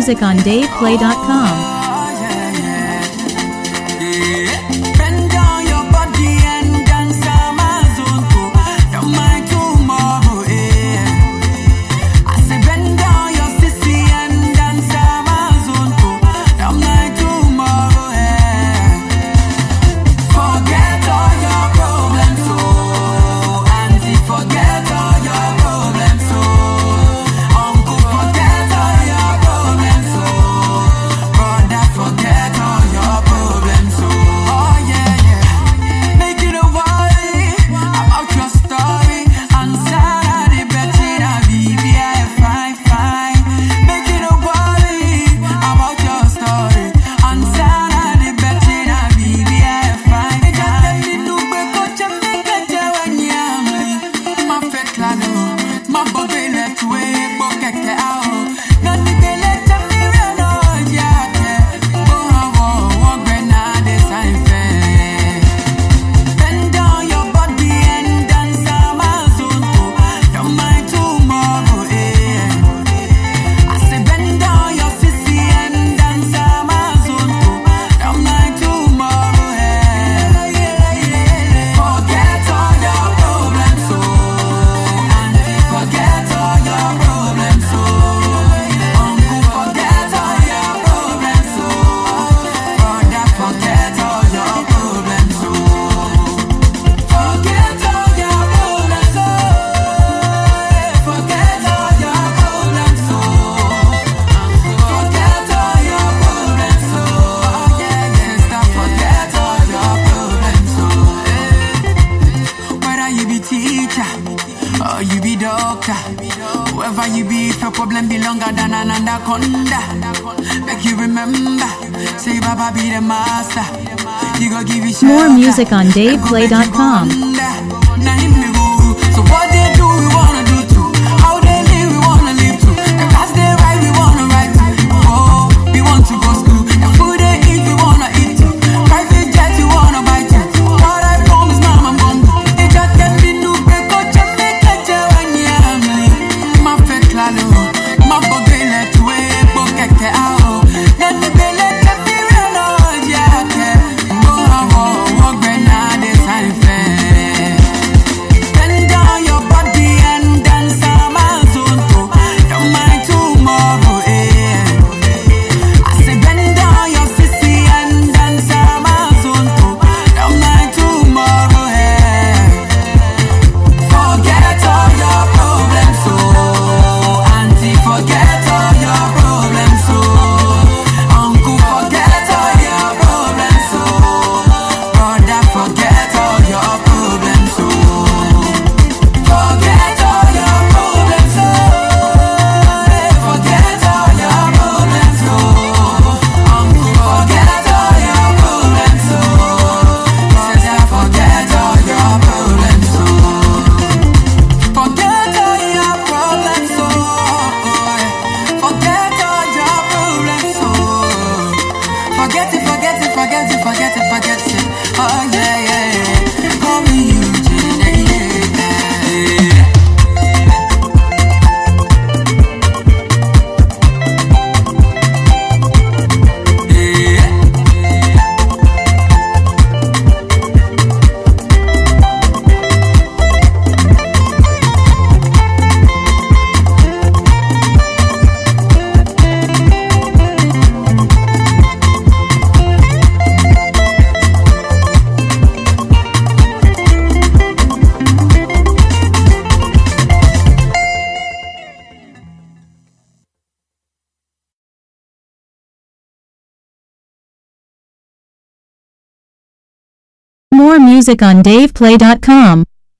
music on DavePlay.com. You be doctor. Whoever you be, if your problem be longer than an anaconda. Make you remember, say Baba be the master. He go give you more music on DavePlay.com. So what they do, we wanna do too. How they live, we wanna live too. The class they write, we wanna write too. Oh, we want to go school. The food they eat, we wanna eat too. Private jet, you wanna buy too. What I promise, mom, I'm gonna do. They just tell me no, break out your make a when you're my fake lalo. My body let you wait, but get out. Let me be let me real, yeah, okay. Oh, walk when I decide fair. Bend down your body and dance Amazon too. Don't mind tomorrow, eh. I say bend down your sissy and dance Amazon too. Don't mind tomorrow, eh. Forget all your problems, so auntie, forget all your problems, so uncle, forget all your problems, so brother, forget all your problems, so forget all your problems, so forget all your problems, so uncle, forget all your problems, so sister, forget all your problems, so forget all your problems, so forget all your problems, so forget it, forget it, forget it, forget it, forget it. Oh yeah, yeah, yeah. Call me Eugene, yeah, yeah. More music on DavePlay.com.